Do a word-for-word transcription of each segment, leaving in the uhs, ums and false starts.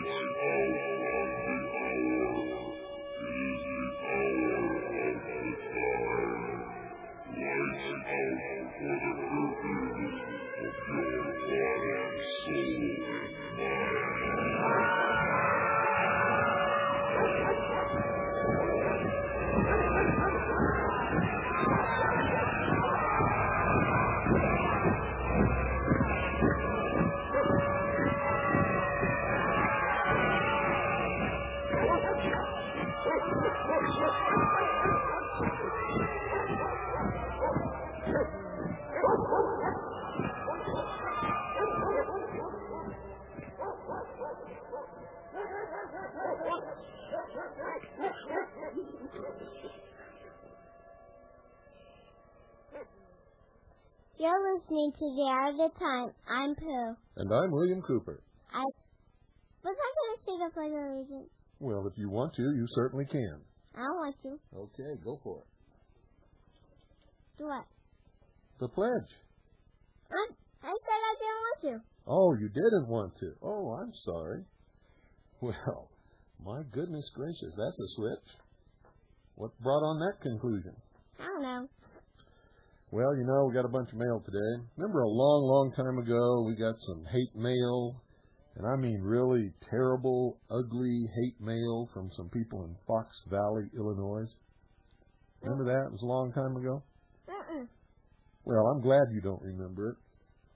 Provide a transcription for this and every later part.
You're listening to The Hour of the Time. I'm Pooh. And I'm William Cooper. I was I going to say the Pledge of Allegiance? Well, if you want to, you certainly can. I don't want to. Okay, go for it. Do what? The pledge. I, I said I didn't want to. Oh, you didn't want to. Oh, I'm sorry. Well, my goodness gracious, that's a switch. What brought on that conclusion? I don't know. Well, you know, we got a bunch of mail today. Remember a long, long time ago, we got some hate mail, and I mean really terrible, ugly hate mail from some people in Fox Valley, Illinois. Remember that? It was a long time ago? Uh-uh. Well, I'm glad you don't remember it,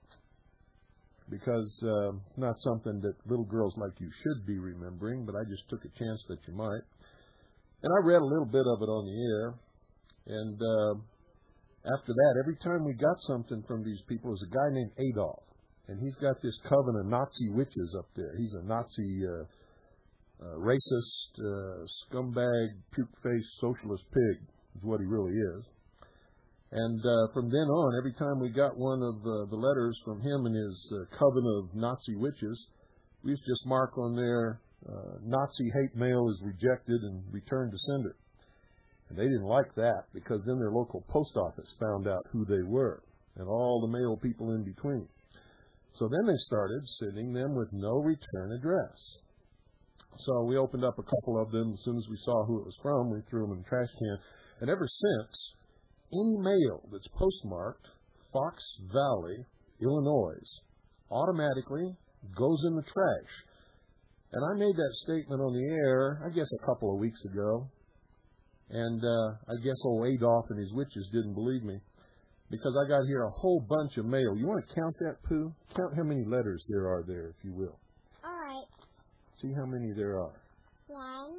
because uh, it's not something that little girls like you should be remembering, but I just took a chance that you might. And I read a little bit of it on the air, and uh, after that, every time we got something from these people, there's a guy named Adolf, and he's got this coven of Nazi witches up there. He's a Nazi uh, uh, racist, uh, scumbag, puke-faced socialist pig, is what he really is. And uh, from then on, every time we got one of uh, the letters from him and his uh, coven of Nazi witches, we used to just mark on there, uh, Nazi hate mail is rejected and return to sender. And they didn't like that, because then their local post office found out who they were, and all the mail people in between. So then they started sending them with no return address. So we opened up a couple of them. As soon as we saw who it was from, we threw them in the trash can. And ever since, any mail that's postmarked Fox Valley, Illinois, automatically goes in the trash. And I made that statement on the air, I guess a couple of weeks ago. And uh, I guess old Adolf and his witches didn't believe me, because I got here a whole bunch of mail. You want to count that, Pooh? Count how many letters there are there, if you will. All right. See how many there are. One,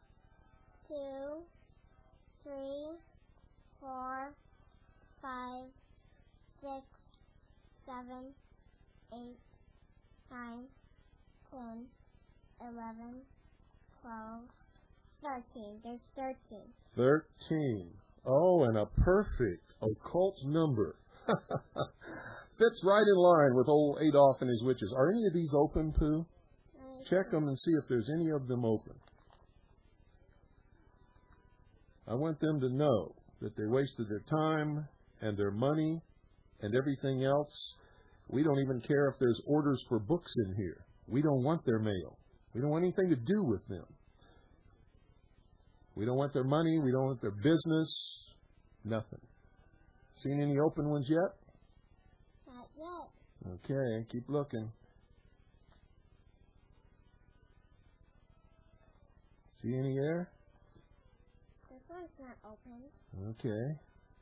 two, three, four, five, six, seven, eight, nine, ten, eleven, twelve, thirteen. There's thirteen. Thirteen. Oh, and a perfect occult number. Fits right in line with old Adolf and his witches. Are any of these open, Pooh? Check them and see if there's any of them open. I want them to know that they wasted their time and their money and everything else. We don't even care if there's orders for books in here. We don't want their mail. We don't want anything to do with them. We don't want their money. We don't want their business. Nothing. Seen any open ones yet? Not yet. Okay, keep looking. See any there? This one's not open. Okay.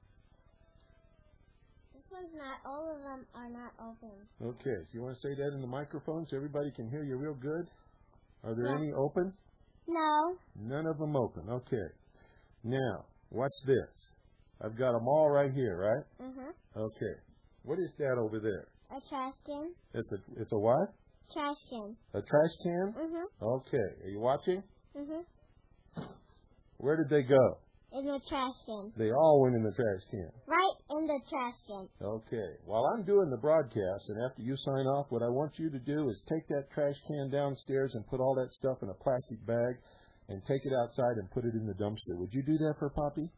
This one's not. All of them are not open. Okay, so you want to say that in the microphone so everybody can hear you real good? Are there Yeah. any open? No. None of them open. Okay. Now, watch this. I've got them all right here, right? Mm-hmm. Okay. What is that over there? A trash can. It's a it's a what? Trash can. A trash can? Mm-hmm. Okay. Are you watching? Mm-hmm. Where did they go? In the trash can. They all went in the trash can. Right in the trash can. Okay. While I'm doing the broadcast, and after you sign off, what I want you to do is take that trash can downstairs and put all that stuff in a plastic bag and take it outside and put it in the dumpster. Would you do that for Poppy?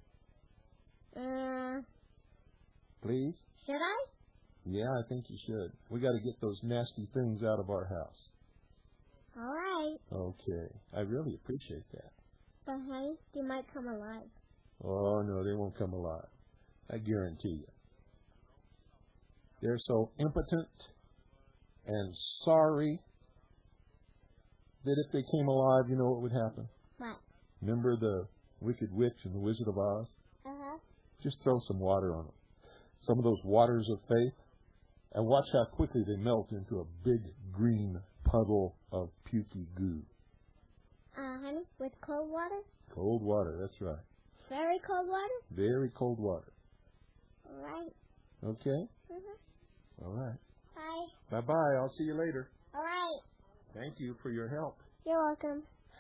Uh, Please? should I? Yeah, I think you should. We got to get those nasty things out of our house. All right. Okay. I really appreciate that. But, honey, they might come alive. Oh, no, they won't come alive. I guarantee you. They're so impotent and sorry that if they came alive, you know what would happen? What? Remember the Wicked Witch and the Wizard of Oz? Uh-huh. Just throw some water on them. Some of those waters of faith, and watch how quickly they melt into a big green puddle of pukey goo. Uh, honey, with cold water? Cold water, that's right. Very cold water? Very cold water. All right. Okay? Mm-hmm. All right. Bye. Bye-bye. I'll see you later. All right. Thank you for your help. You're welcome.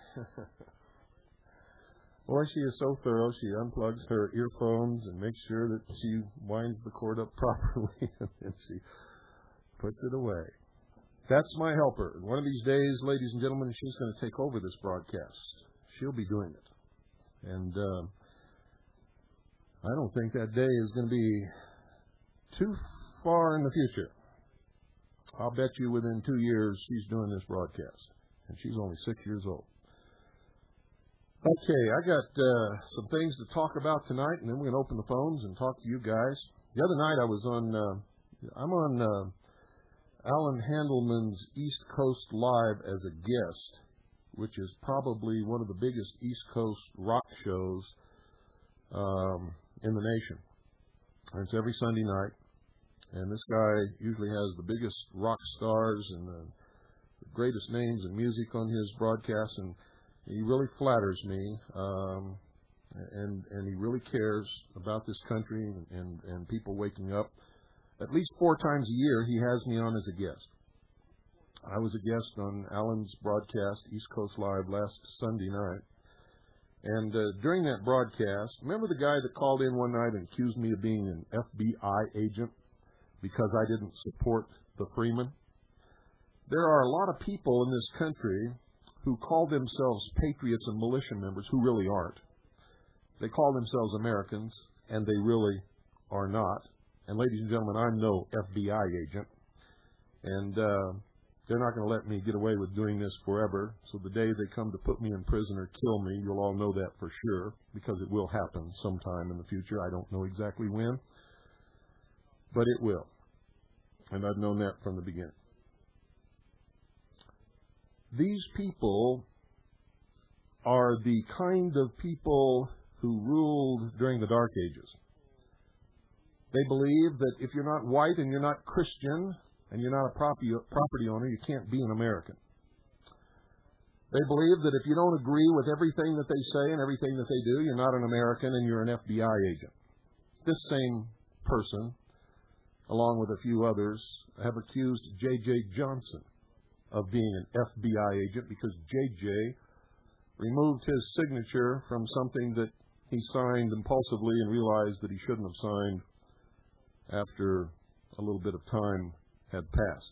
Boy, she is so thorough. She unplugs her earphones and makes sure that she winds the cord up properly, and then she puts it away. That's my helper. One of these days, ladies and gentlemen, she's going to take over this broadcast. She'll be doing it. And uh, I don't think that day is going to be too far in the future. I'll bet you within two years she's doing this broadcast. And she's only six years old. Okay, I got uh, some things to talk about tonight, and then we're going to open the phones and talk to you guys. The other night I was on, uh, I'm on uh, Alan Handelman's East Coast Live as a guest, which is probably one of the biggest East Coast rock shows um, in the nation. And it's every Sunday night. And this guy usually has the biggest rock stars and the greatest names in music on his broadcasts, and he really flatters me, um, and and he really cares about this country and, and, and people waking up. At least four times a year, he has me on as a guest. I was a guest on Alan's broadcast, East Coast Live, last Sunday night. And uh, during that broadcast, remember the guy that called in one night and accused me of being an F B I agent because I didn't support the Freeman? There are a lot of people in this country who call themselves patriots and militia members who really aren't. They call themselves Americans, and they really are not. And ladies and gentlemen, I'm no F B I agent. And uh, they're not going to let me get away with doing this forever. So the day they come to put me in prison or kill me, you'll all know that for sure, because it will happen sometime in the future. I don't know exactly when, but it will. And I've known that from the beginning. These people are the kind of people who ruled during the Dark Ages. They believe that if you're not white and you're not Christian and you're not a property property owner, you can't be an American. They believe that if you don't agree with everything that they say and everything that they do, you're not an American and you're an F B I agent. This same person, along with a few others, have accused J J Johnson of being an F B I agent because J J removed his signature from something that he signed impulsively and realized that he shouldn't have signed after a little bit of time had passed.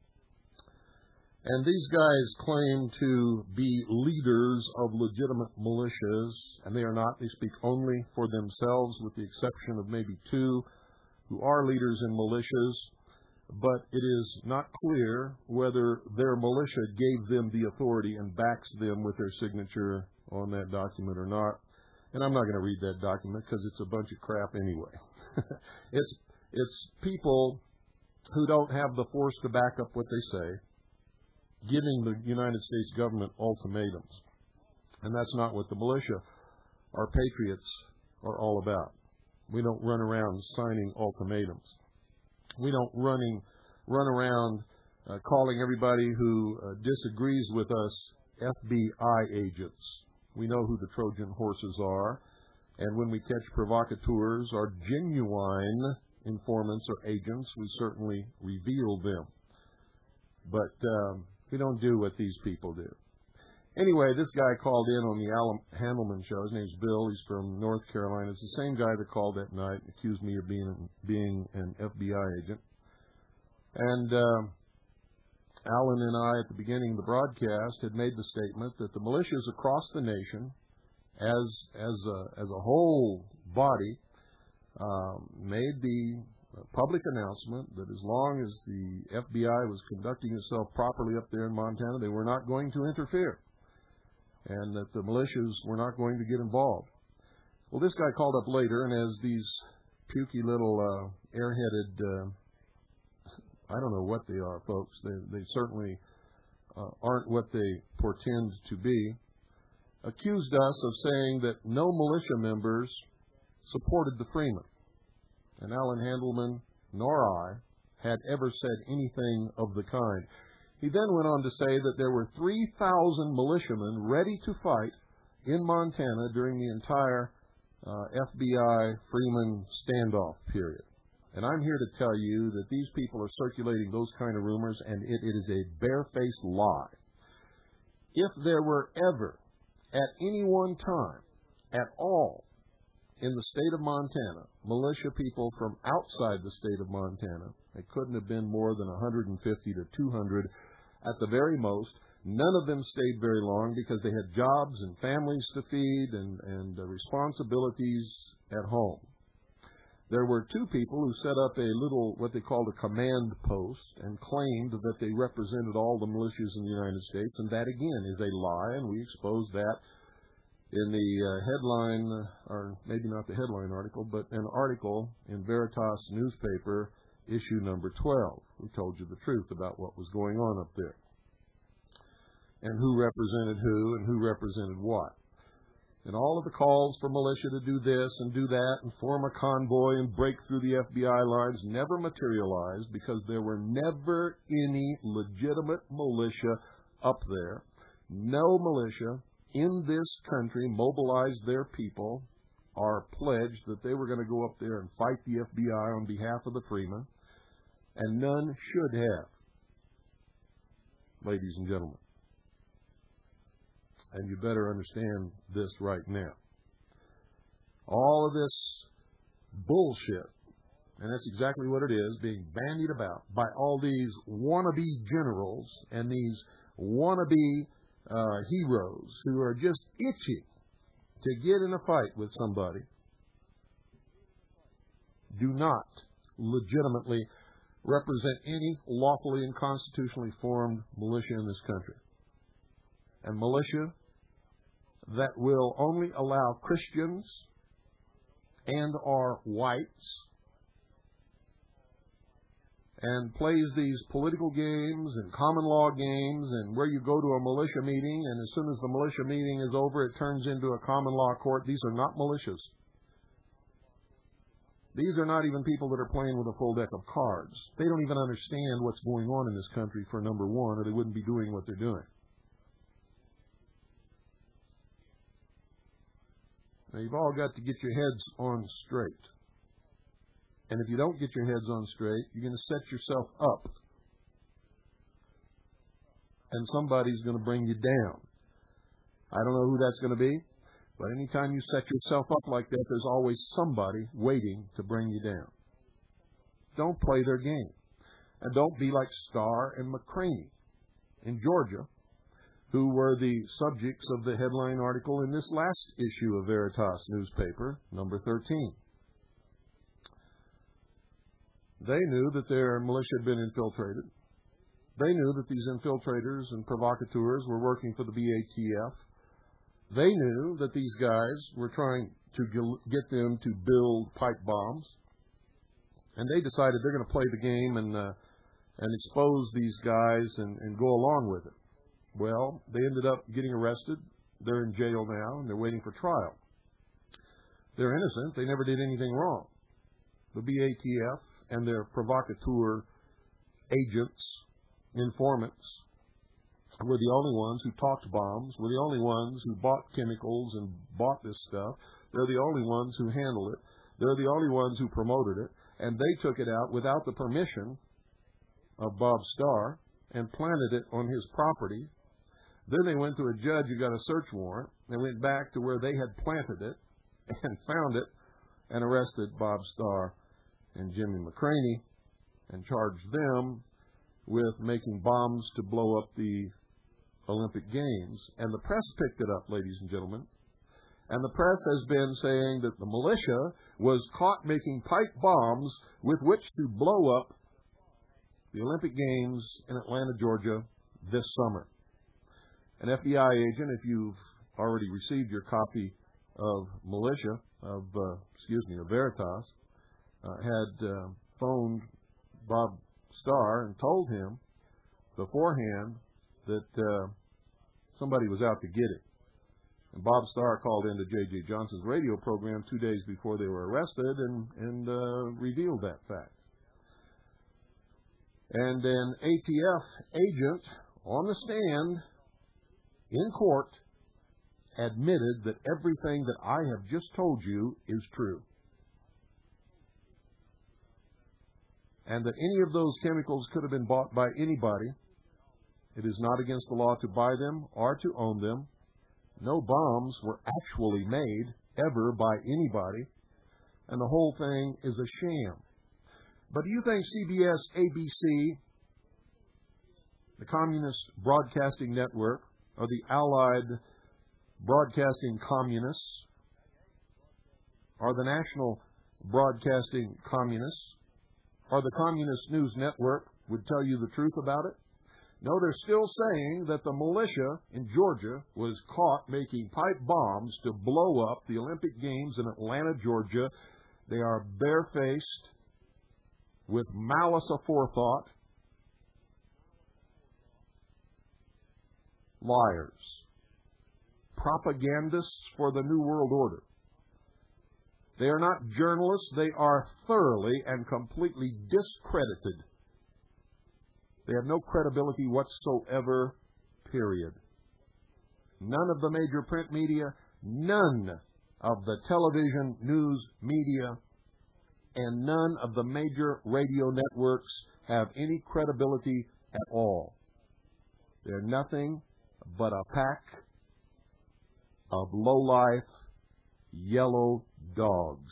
And these guys claim to be leaders of legitimate militias, and they are not. They speak only for themselves, with the exception of maybe two who are leaders in militias. But it is not clear whether their militia gave them the authority and backs them with their signature on that document or not. And I'm not going to read that document because it's a bunch of crap anyway. it's it's people who don't have the force to back up what they say, giving the United States government ultimatums. And that's not what the militia or patriots are all about. We don't run around signing ultimatums. We don't running, run around uh, calling everybody who uh, disagrees with us F B I agents. We know who the Trojan horses are, and when we catch provocateurs or genuine informants or agents, we certainly reveal them. But um, we don't do what these people do. Anyway, this guy called in on the Alan Handelman show. His name's Bill. He's from North Carolina. It's the same guy that called that night and accused me of being being an F B I agent. And uh, Alan and I, at the beginning of the broadcast, had made the statement that the militias across the nation, as as a, as a whole body, um, made the a public announcement that as long as the F B I was conducting itself properly up there in Montana, they were not going to interfere, and that the militias were not going to get involved. Well, this guy called up later, and as these pukey little uh, airheaded, uh, I don't know what they are, folks. They, they certainly uh, aren't what they portend to be, accused us of saying that no militia members supported the Freemen. And Alan Handelman nor I had ever said anything of the kind. He then went on to say that there were three thousand militiamen ready to fight in Montana during the entire uh, F B I Freeman standoff period. And I'm here to tell you that these people are circulating those kind of rumors, and it, it is a barefaced lie. If there were ever, at any one time, at all, in the state of Montana, militia people from outside the state of Montana, they couldn't have been more than one hundred fifty to two hundred at the very most. None of them stayed very long because they had jobs and families to feed and, and uh, responsibilities at home. There were two people who set up a little, what they called a command post, and claimed that they represented all the militias in the United States, and that again is a lie, and we exposed that in the uh, headline, or maybe not the headline article, but an article in Veritas newspaper, issue number twelve. We told you the truth about what was going on up there, and who represented who, and who represented what. And all of the calls for militia to do this and do that and form a convoy and break through the F B I lines never materialized because there were never any legitimate militia up there. No militia in this country mobilized their people or pledged that they were going to go up there and fight the F B I on behalf of the Freemen, and none should have, ladies and gentlemen. And you better understand this right now. All of this bullshit, and that's exactly what it is, being bandied about by all these wannabe generals and these wannabe uh, heroes who are just itching to get in a fight with somebody, do not legitimately represent any lawfully and constitutionally formed militia in this country. And militia that will only allow Christians and or whites and plays these political games and common law games, and where you go to a militia meeting and as soon as the militia meeting is over it turns into a common law court. These are not militias. These are not even people that are playing with a full deck of cards. They don't even understand what's going on in this country, for number one, or they wouldn't be doing what they're doing. Now, you've all got to get your heads on straight. And if you don't get your heads on straight, you're going to set yourself up. And somebody's going to bring you down. I don't know who that's going to be, but anytime you set yourself up like that, there's always somebody waiting to bring you down. Don't play their game. And don't be like Starr and McCraney in Georgia, who were the subjects of the headline article in this last issue of Veritas newspaper, number thirteen. They knew that their militia had been infiltrated. They knew that these infiltrators and provocateurs were working for the B A T F. They knew that these guys were trying to get them to build pipe bombs. And they decided they're going to play the game and uh, and expose these guys and, and go along with it. Well, they ended up getting arrested. They're in jail now, and they're waiting for trial. They're innocent. They never did anything wrong. The B A T F and their provocateur agents, informants, were the only ones who talked bombs, were the only ones who bought chemicals and bought this stuff. They're the only ones who handled it. They're the only ones who promoted it. And they took it out without the permission of Bob Starr and planted it on his property. Then they went to a judge who got a search warrant. They went back to where they had planted it and found it and arrested Bob Starr and Jimmy McCraney and charged them with making bombs to blow up the Olympic Games. And the press picked it up, ladies and gentlemen. And the press has been saying that the militia was caught making pipe bombs with which to blow up the Olympic Games in Atlanta, Georgia this summer. An F B I agent, if you've already received your copy of Militia, of, uh, excuse me, of Veritas, uh, had uh, phoned Bob Starr and told him beforehand that uh, somebody was out to get it. And Bob Starr called into J J. Johnson's radio program two days before they were arrested and, and uh, revealed that fact. And an A T F agent on the stand in court admitted that everything that I have just told you is true. And that any of those chemicals could have been bought by anybody. It is not against the law to buy them or to own them. No bombs were actually made ever by anybody. And the whole thing is a sham. But do you think C B S, A B C, the Communist Broadcasting Network, or the Allied Broadcasting Communists, or the National Broadcasting Communists, or the Communist News Network would tell you the truth about it? No, they're still saying that the militia in Georgia was caught making pipe bombs to blow up the Olympic Games in Atlanta, Georgia. They are barefaced, with malice aforethought, liars, propagandists for the New World Order. They are not journalists. They are thoroughly and completely discredited. They have no credibility whatsoever, period. None of the major print media, none of the television news media, and none of the major radio networks have any credibility at all. They're nothing but a pack of low-life, yellow dogs.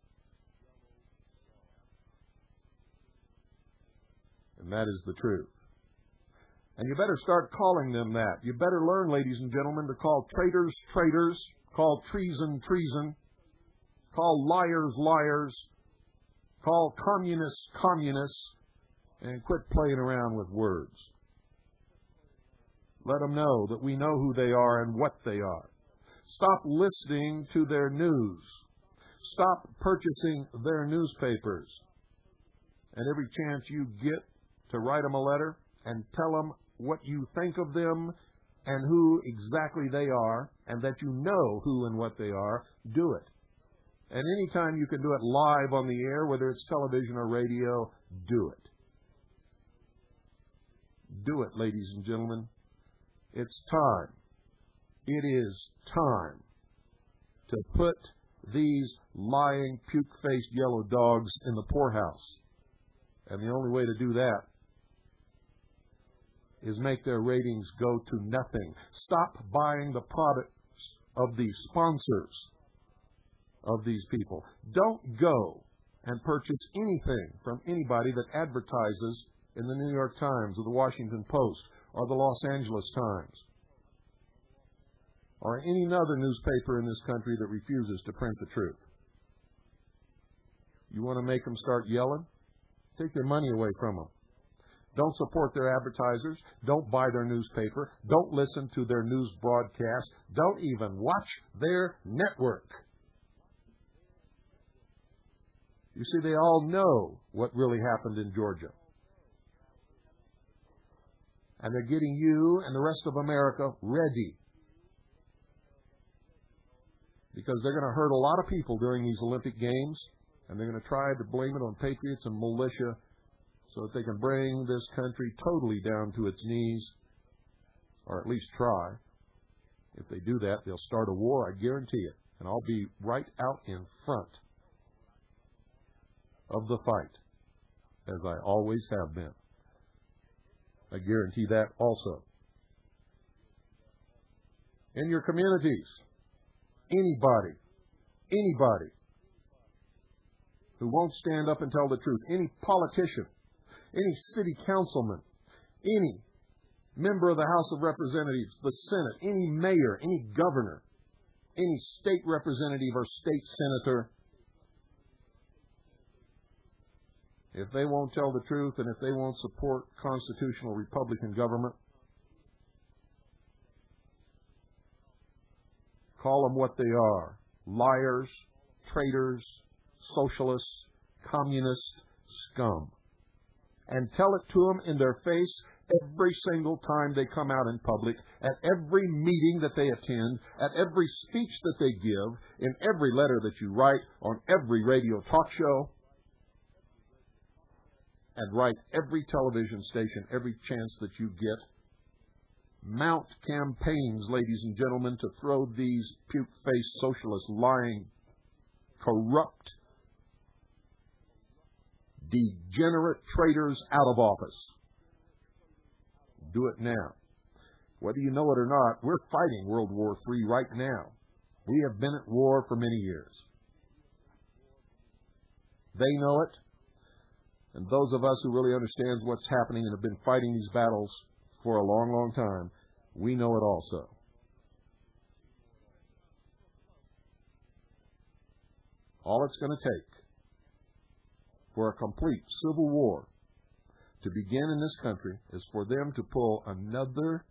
And that is the truth. And you better start calling them that. You better learn, ladies and gentlemen, to call traitors traitors, call treason treason, call liars liars, call communists communists, and quit playing around with words. Let them know that we know who they are and what they are. Stop listening to their news. Stop purchasing their newspapers. And every chance you get to write them a letter and tell them what you think of them and who exactly they are, and that you know who and what they are, do it. And anytime you can do it live on the air, whether it's television or radio, do it. Do it, ladies and gentlemen. It's time. It is time to put these lying, puke-faced yellow dogs in the poorhouse. And the only way to do that is make their ratings go to nothing. Stop buying the products of the sponsors of these people. Don't go and purchase anything from anybody that advertises in the New York Times or the Washington Post or the Los Angeles Times or any other newspaper in this country that refuses to print the truth. You want to make them start yelling? Take their money away from them. Don't support their advertisers. Don't buy their newspaper. Don't listen to their news broadcast. Don't even watch their network. You see, they all know what really happened in Georgia. And they're getting you and the rest of America ready. Because they're going to hurt a lot of people during these Olympic Games. And they're going to try to blame it on patriots and militia so that they can bring this country totally down to its knees, or at least try. If they do that, they'll start a war, I guarantee it. And I'll be right out in front of the fight, as I always have been. I guarantee that also. In your communities, anybody, anybody who won't stand up and tell the truth, any politician, any city councilman, any member of the House of Representatives, the Senate, any mayor, any governor, any state representative or state senator if they won't tell the truth and if they won't support constitutional Republican government, call them what they are: liars, traitors, socialists, communist scum. And tell it to them in their face every single time they come out in public, at every meeting that they attend, at every speech that they give, in every letter that you write, on every radio talk show, and write every television station, every chance that you get. Mount campaigns, ladies and gentlemen, to throw these puke-faced socialist, lying, corrupt, degenerate traitors out of office. Do it now. Whether you know it or not, we're fighting World War Three right now. We have been at war for many years. They know it, and those of us who really understand what's happening and have been fighting these battles for a long, long time, we know it also. All it's going to take for a complete civil war to begin in this country is for them to pull another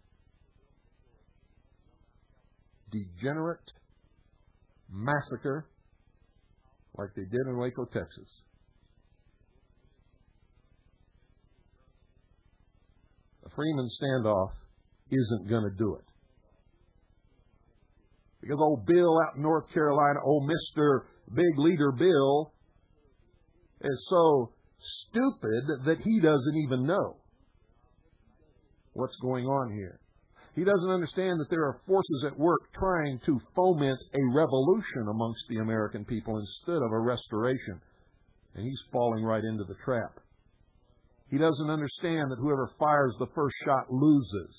degenerate massacre like they did in Waco, Texas. The Freeman standoff isn't going to do it. Because old Bill out in North Carolina, old Mister Big Leader Bill, is so stupid that he doesn't even know what's going on here. He doesn't understand that there are forces at work trying to foment a revolution amongst the American people instead of a restoration. And he's falling right into the trap. He doesn't understand that whoever fires the first shot loses.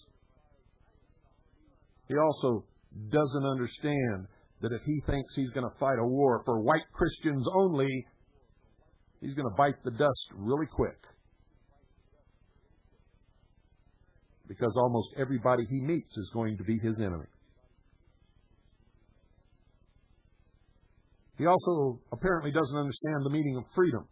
He also doesn't understand that if he thinks he's going to fight a war for white Christians only, he's going to bite the dust really quick. Because almost everybody he meets is going to be his enemy. He also apparently doesn't understand the meaning of freedom.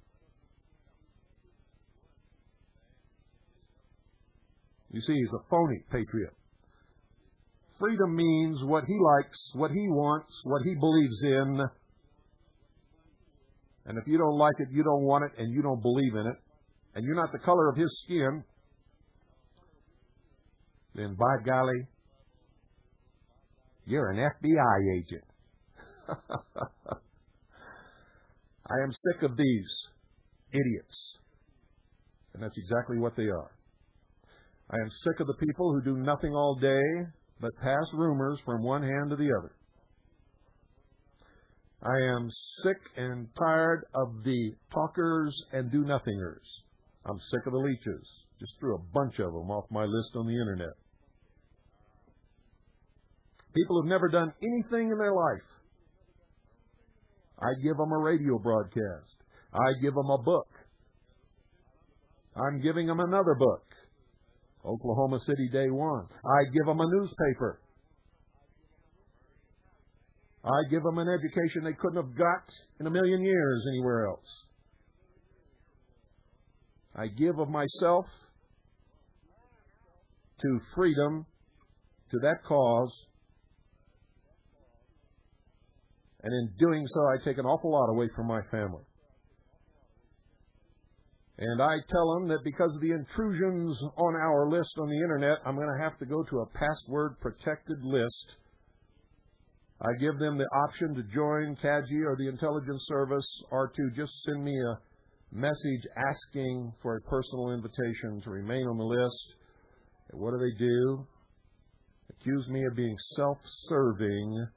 You see, he's a phony patriot. Freedom means what he likes, what he wants, what he believes in. And if you don't like it, you don't want it, and you don't believe in it, and you're not the color of his skin, then by golly, you're an F B I agent. I am sick of these idiots. And that's exactly what they are. I am sick of the people who do nothing all day but pass rumors from one hand to the other. I am sick and tired of the talkers and do-nothingers. I'm sick of the leeches. Just threw a bunch of them off my list on the internet. People who've never done anything in their life. I give them a radio broadcast. I give them a book. I'm giving them another book. Oklahoma City Day One. I give them a newspaper. I give them an education they couldn't have got in a million years anywhere else. I give of myself to freedom, to that cause, and in doing so, I take an awful lot away from my family. And I tell them that because of the intrusions on our list on the internet, I'm going to have to go to a password-protected list. I give them the option to join C A G I or the Intelligence Service, or to just send me a message asking for a personal invitation to remain on the list. And what do they do? Accuse me of being self-serving.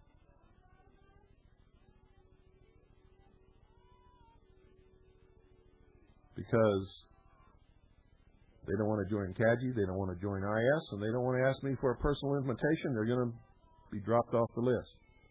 Because they don't want to join C A G I, they don't want to join I S, and they don't want to ask me for a personal invitation. They're going to be dropped off the list.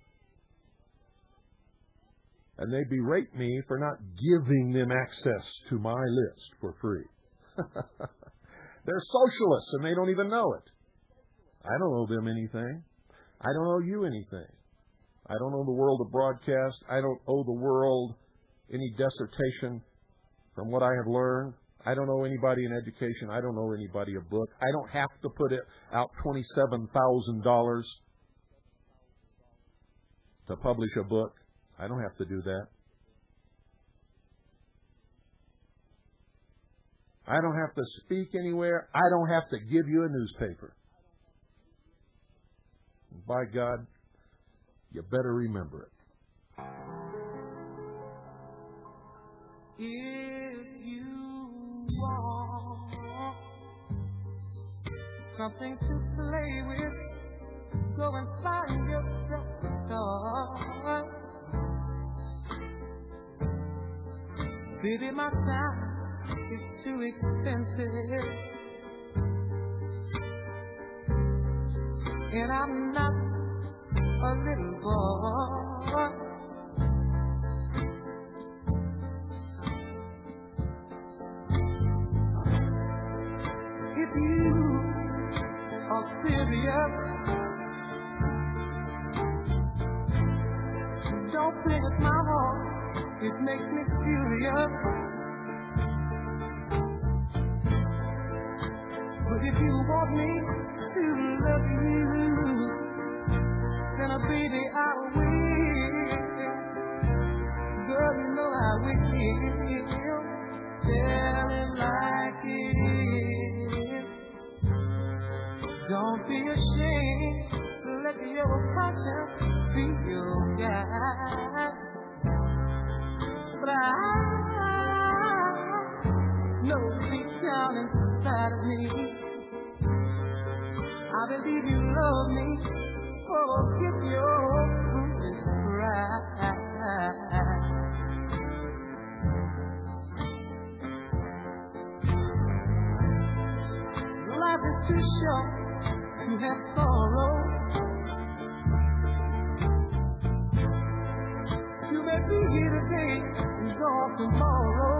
And they berate me for not giving them access to my list for free. They're socialists, and they don't even know it. I don't owe them anything. I don't owe you anything. I don't owe the world a broadcast. I don't owe the world any dissertation from what I have learned, I don't know anybody in education. I don't know anybody a book. I don't have to put it out twenty-seven thousand dollars to publish a book. I don't have to do that. I don't have to speak anywhere. I don't have to give you a newspaper. By God, you better remember it. If you want something to play with, go and find yourself a toy. Baby, my time is too expensive, and I'm not a little boy. If you are serious, don't play with my heart, it makes me furious. But if you want me to love you, then a baby I will. Girl, you know I will. Tell it like it is. Don't be ashamed to let your conscience be your guide. But I know deep down inside of me, I believe you love me. Forget your foolish pride. Life is too short to have sorrow. You may be here today and gone tomorrow.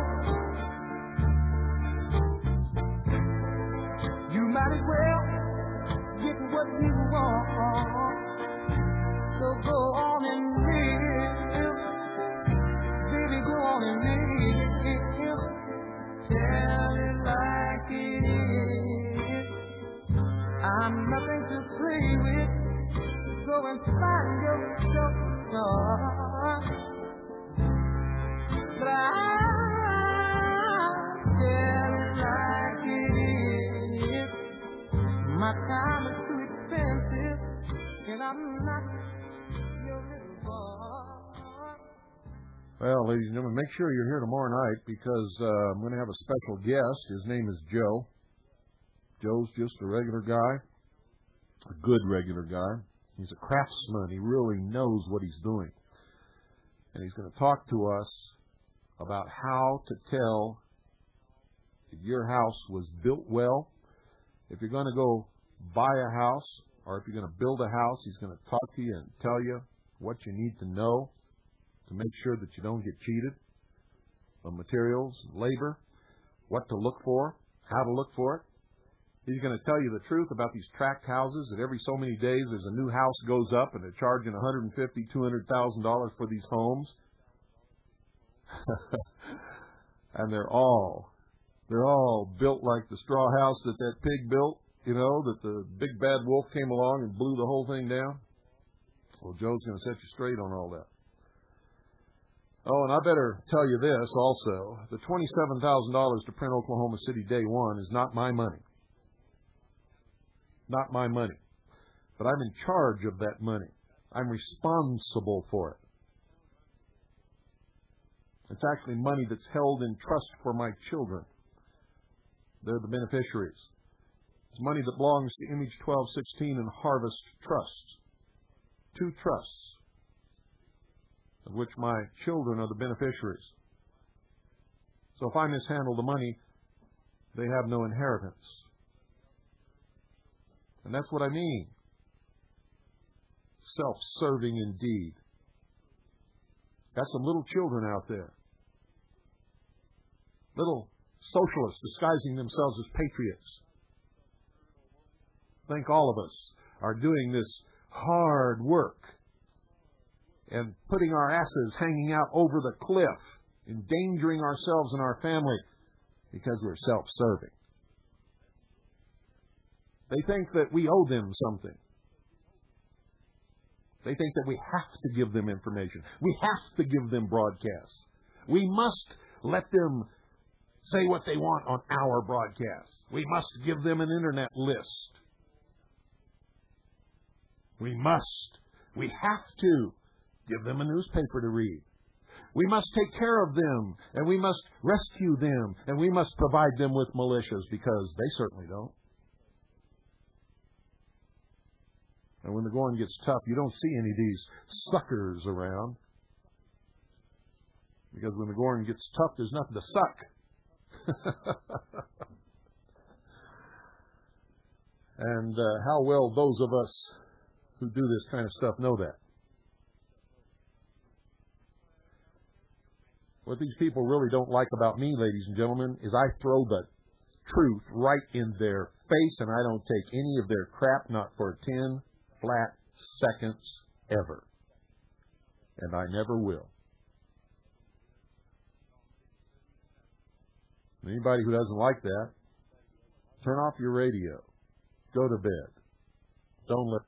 You might as well get what you want. So go on and live. Baby, go on and live. Tell it like it is. I'm nothing to play with. Go and find yourself a star. But I tell it like it is. My time is too expensive, and I'm not your little boy. Well, ladies and gentlemen, make sure you're here tomorrow night because uh, I'm going to have a special guest. His name is Joe. Joe's just a regular guy, a good regular guy. He's a craftsman. He really knows what he's doing. And he's going to talk to us about how to tell if your house was built well. If you're going to go buy a house or if you're going to build a house, he's going to talk to you and tell you what you need to know to make sure that you don't get cheated on materials, labor, what to look for, how to look for it. He's going to tell you the truth about these tract houses, that every so many days there's a new house goes up and they're charging one hundred fifty thousand dollars, two hundred thousand dollars for these homes. And they're all, they're all built like the straw house that that pig built, you know, that the big bad wolf came along and blew the whole thing down. Well, Joe's going to set you straight on all that. Oh, and I better tell you this also. The twenty-seven thousand dollars to print Oklahoma City day one is not my money. Not my money. But I'm in charge of that money. I'm responsible for it. It's actually money that's held in trust for my children. They're the beneficiaries. It's money that belongs to Image twelve sixteen and Harvest Trusts. Two trusts, of which my children are the beneficiaries. So if I mishandle the money, they have no inheritance. And that's what I mean. Self-serving indeed. Got some little children out there. Little socialists disguising themselves as patriots. I think all of us are doing this hard work and putting our asses hanging out over the cliff endangering ourselves and our family because we're self-serving. They think that we owe them something. They think that we have to give them information. We have to give them broadcasts. We must let them say what they want on our broadcast. We must give them an internet list. We must. We have to give them a newspaper to read. We must take care of them, and we must rescue them, and we must provide them with militias, because they certainly don't. And when the going gets tough, you don't see any of these suckers around. Because when the going gets tough, there's nothing to suck. And uh, how well those of us who do this kind of stuff know that. What these people really don't like about me, ladies and gentlemen, is I throw the truth right in their face, and I don't take any of their crap, not for ten flat seconds ever. And I never will. Anybody who doesn't like that, turn off your radio. Go to bed. Don't let...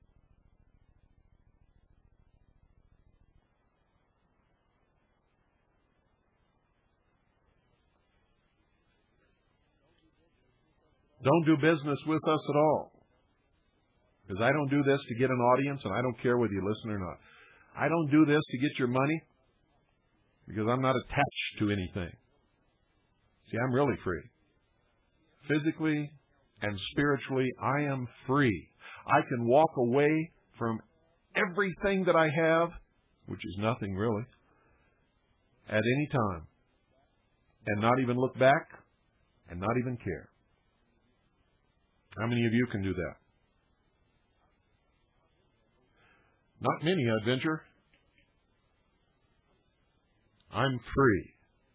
Don't do business with us at all. Because I don't do this to get an audience, and I don't care whether you listen or not. I don't do this to get your money, because I'm not attached to anything. See, I'm really free. Physically and spiritually, I am free. I can walk away from everything that I have, which is nothing really, at any time, and not even look back, and not even care. How many of you can do that? Not many, I venture. I'm free.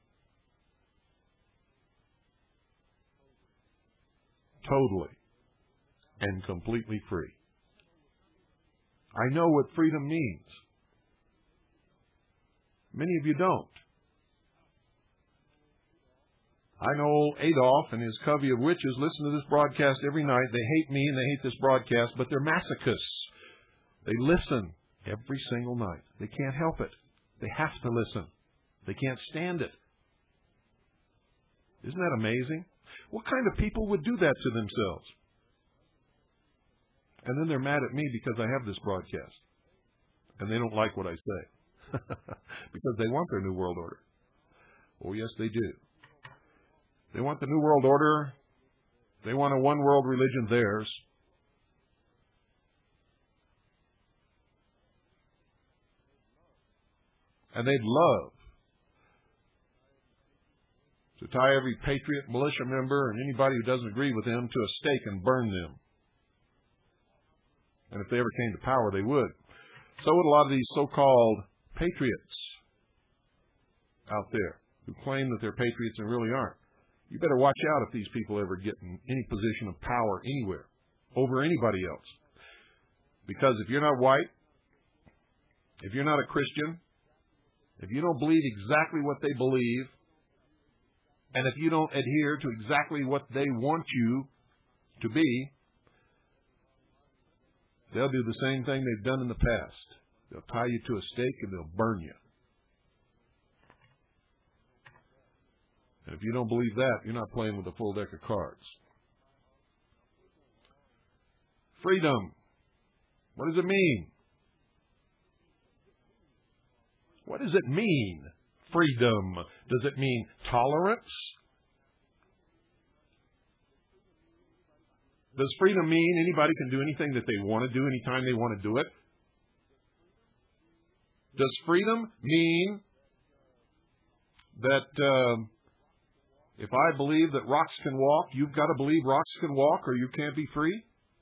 Totally and completely free. I know what freedom means. Many of you don't. I know old Adolf and his covey of witches listen to this broadcast every night. They hate me and they hate this broadcast, but they're masochists. They listen every single night. They can't help it. They have to listen. They can't stand it. Isn't that amazing? What kind of people would do that to themselves? And then they're mad at me because I have this broadcast. And they don't like what I say. Because they want their New World Order. Oh, yes, they do. They want the New World Order. They want a one-world religion, theirs. And they'd love to tie every patriot, militia member, and anybody who doesn't agree with them to a stake and burn them. And if they ever came to power, they would. So would a lot of these so-called patriots out there who claim that they're patriots and really aren't. You better watch out if these people ever get in any position of power anywhere over anybody else. Because if you're not white, if you're not a Christian, if you don't believe exactly what they believe, and if you don't adhere to exactly what they want you to be, they'll do the same thing they've done in the past. They'll tie you to a stake and they'll burn you. And if you don't believe that, you're not playing with a full deck of cards. Freedom. What does it mean? What does it mean, freedom? Does it mean tolerance? Does freedom mean anybody can do anything that they want to do anytime they want to do it? Does freedom mean that uh, if I believe that rocks can walk, you've got to believe rocks can walk or you can't be free?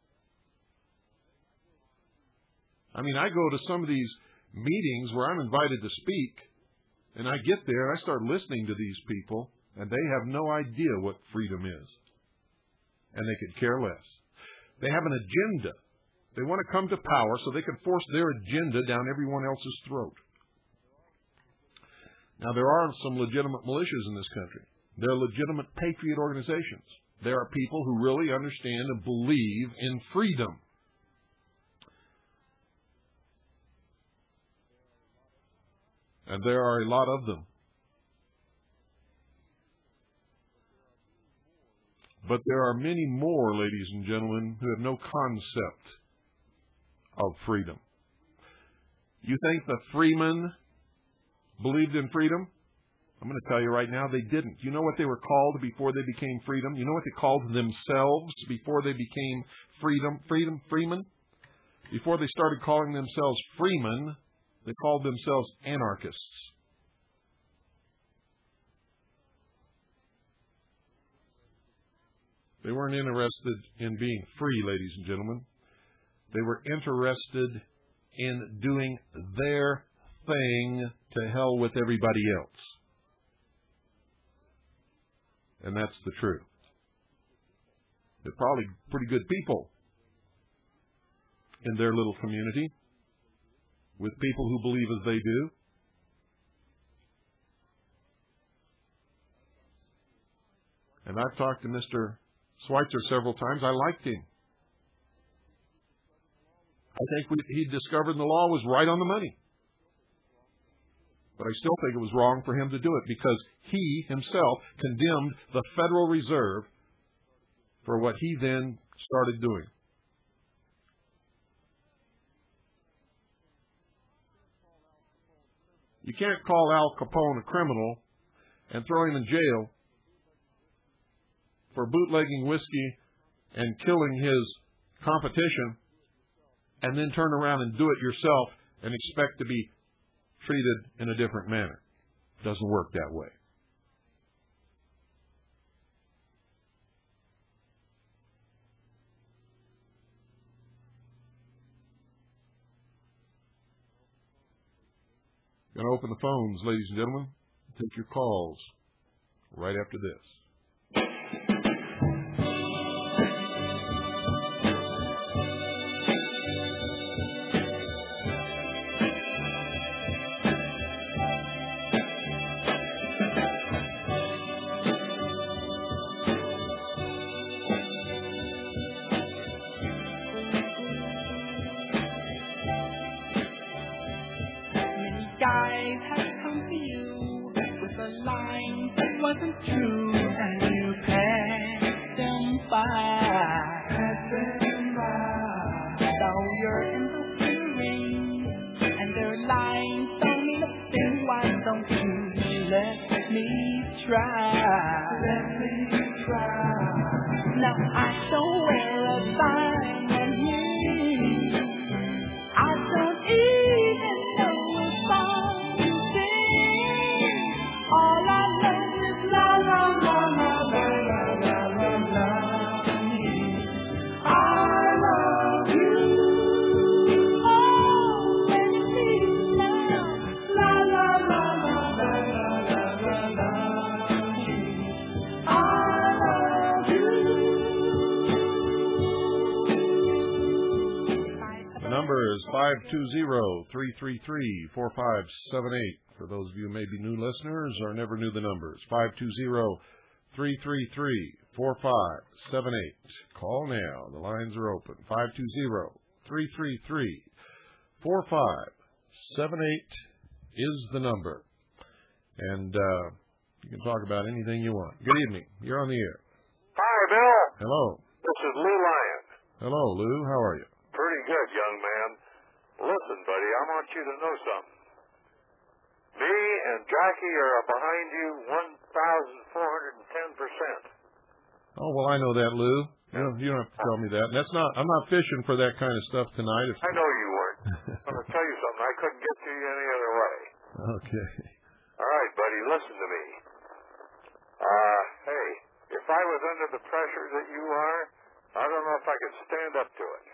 I mean, I go to some of these meetings where I'm invited to speak, and I get there, I start listening to these people, and they have no idea what freedom is. And they could care less. They have an agenda. They want to come to power so they can force their agenda down everyone else's throat. Now, there are some legitimate militias in this country. There are legitimate patriot organizations. There are people who really understand and believe in freedom. And there are a lot of them. But there are many more, ladies and gentlemen, who have no concept of freedom. You think the freemen believed in freedom? I'm going to tell you right now, they didn't. You know what they were called before they became freedom? You know what they called themselves before they became freedom, freedom, freemen? Before they started calling themselves freemen, they called themselves anarchists. They weren't interested in being free, ladies and gentlemen. They were interested in doing their thing to hell with everybody else. And that's the truth. They're probably pretty good people in their little community with people who believe as they do. And I've talked to Mister Schweitzer several times. I liked him. I think we, he discovered the law was right on the money. But I still think it was wrong for him to do it because he himself condemned the Federal Reserve for what he then started doing. You can't call Al Capone a criminal and throw him in jail for bootlegging whiskey and killing his competition and then turn around and do it yourself and expect to be treated in a different manner. It doesn't work that way. Going to open the phones, ladies and gentlemen. Take your calls right after this. five two zero, three three three, four five seven eight. For those of you who may be new listeners or never knew the numbers, five two zero, three three three, four five seven eight. Call now. The lines are open. five two zero, three three three, four five seven eight is the number. And uh, you can talk about anything you want. Good evening. You're on the air. Hi, Bill. Hello. This is Lou Lyon. Hello, Lou. How are you? Pretty good, young man. Listen, buddy, I want you to know something. Me and Jackie are behind you one thousand four hundred ten percent. Oh, well, I know that, Lou. You don't, you don't have to tell me that. And that's not. I'm not fishing for that kind of stuff tonight. If I know you weren't. I'm going to tell you something. I couldn't get to you any other way. Okay. All right, buddy, listen to me. Uh, hey, if I was under the pressure that you are, I don't know if I could stand up to it.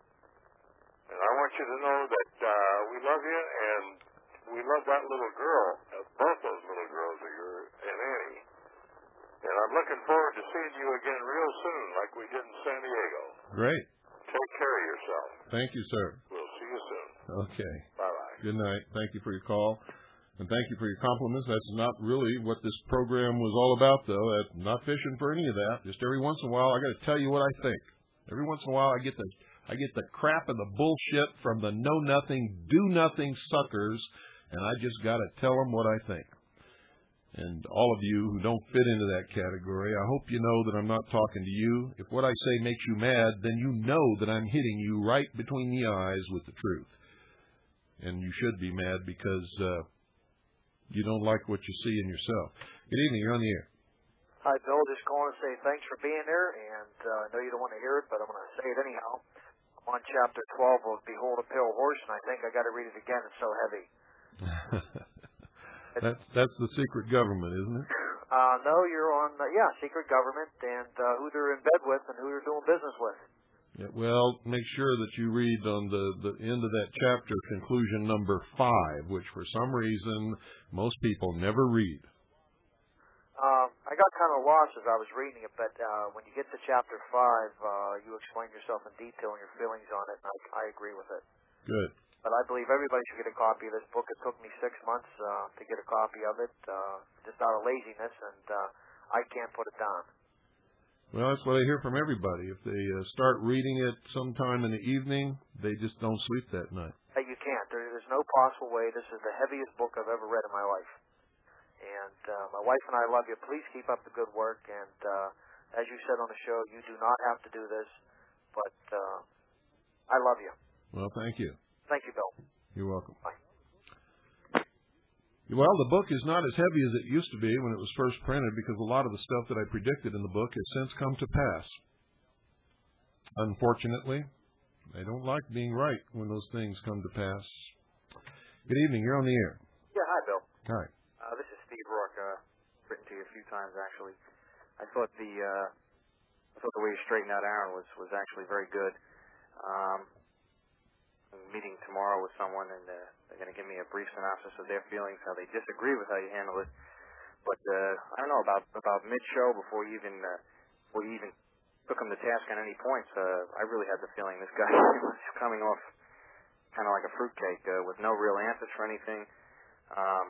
And I want you to know that uh, we love you, and we love that little girl, uh, both those little girls of yours, and Annie. And I'm looking forward to seeing you again real soon, like we did in San Diego. Great. Take care of yourself. Thank you, sir. We'll see you soon. Okay. Bye-bye. Good night. Thank you for your call. And thank you for your compliments. That's not really what this program was all about, though. I'm not fishing for any of that. Just every once in a while, I got to tell you what I think. Every once in a while, I get the I get the crap and the bullshit from the know-nothing, do-nothing suckers, and I just got to tell them what I think. And all of you who don't fit into that category, I hope you know that I'm not talking to you. If what I say makes you mad, then you know that I'm hitting you right between the eyes with the truth. And you should be mad because uh, you don't like what you see in yourself. Good evening. You're on the air. Hi, Bill. Just calling to say thanks for being there. And uh, I know you don't want to hear it, but I'm going to say it anyhow. I'm on chapter twelve of Behold a Pale Horse, and I think I got to read it again. It's so heavy. that's that's the secret government, isn't it? Uh, no, you're on, uh, yeah, secret government and uh, who they're in bed with and who they're doing business with. Yeah, well, make sure that you read on the, the end of that chapter, conclusion number five, which for some reason most people never read. Um, I got kind of lost as I was reading it, but uh, when you get to chapter five, uh, you explain yourself in detail and your feelings on it, and I, I agree with it. Good. But I believe everybody should get a copy of this book. It took me six months uh, to get a copy of it, uh, just out of laziness, and uh, I can't put it down. Well, that's what I hear from everybody. If they uh, start reading it sometime in the evening, they just don't sleep that night. Hey, you can't. There, there's no possible way. This is the heaviest book I've ever read in my life. And uh, my wife and I love you. Please keep up the good work. And uh, as you said on the show, you do not have to do this, but uh, I love you. Well, thank you. Thank you, Bill. You're welcome. Bye. Well, the book is not as heavy as it used to be when it was first printed because a lot of the stuff that I predicted in the book has since come to pass. Unfortunately, I don't like being right when those things come to pass. Good evening. You're on the air. Yeah, hi, Bill. Hi. Uh, this is Steve Rourke. Uh, written to you a few times, actually. I thought the uh, I thought the way you straightened out Aaron was, was actually very good. Um, I'm meeting tomorrow with someone, and uh, they're going to give me a brief synopsis of their feelings, how they disagree with how you handle it. But uh, I don't know about about mid-show before you even uh, before you even took him to task on any points. Uh, I really had the feeling this guy was coming off kind of like a fruitcake uh, with no real answers for anything. Um,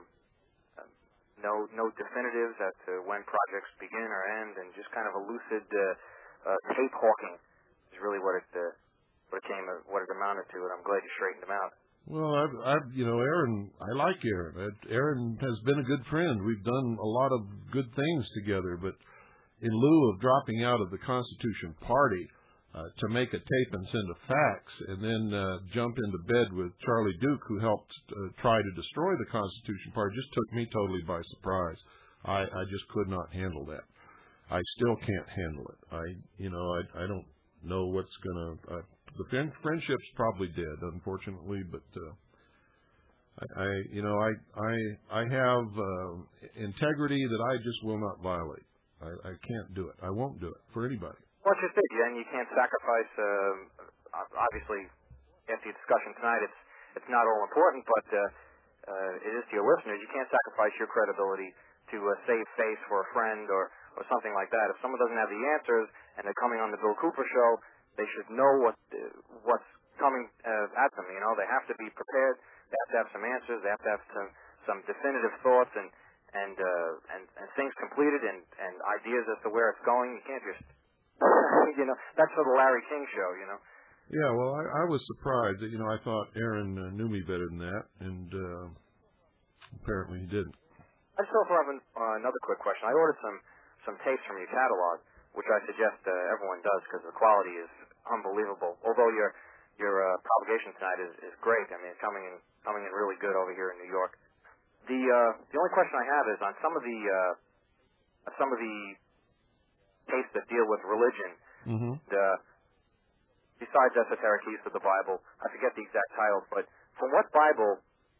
No, no definitives as to when projects begin or end, and just kind of a lucid uh, uh, tape hawking is really what it uh, what it came, uh, what it amounted to. And I'm glad you straightened him out. Well, I've, I've, you know, Aaron, I like Aaron. Aaron has been a good friend. We've done a lot of good things together, but in lieu of dropping out of the Constitution Party uh, to make a tape and send a fax, and then uh, jump into bed with Charlie Duke, who helped uh, try to destroy the Constitution Party, just took me totally by surprise. I, I just could not handle that. I still can't handle it. I, you know, I, I don't know what's gonna. Uh, the friend, friendship's probably dead, unfortunately, but uh, I, I, you know, I, I, I have uh, integrity that I just will not violate. I, I can't do it. I won't do it for anybody. Well, it's just it, and you can't sacrifice. Um, obviously, after the discussion tonight, it's it's not all important, but uh, uh, it is to your listeners. You can't sacrifice your credibility to uh, save face for a friend or, or something like that. If someone doesn't have the answers and they're coming on the Bill Cooper show, they should know what uh, what's coming uh, at them. You know, they have to be prepared. They have to have some answers. They have to have some some definitive thoughts and and uh, and, and things completed and, and ideas as to where it's going. You can't just you know, that's for the Larry King show, you know. Yeah, well, I, I was surprised that, you know, I thought Aaron uh, knew me better than that, and uh, apparently he didn't. I just also have an, uh, another quick question. I ordered some, some tapes from your catalog, which I suggest uh, everyone does because the quality is unbelievable. Although your your uh, propagation tonight is, is great. I mean, it's coming in coming in really good over here in New York. The uh, the only question I have is on some of the uh, some of the tapes that deal with religion. Mm-hmm. The, besides Esoteric Keys to the Bible, I forget the exact titles, but from what Bible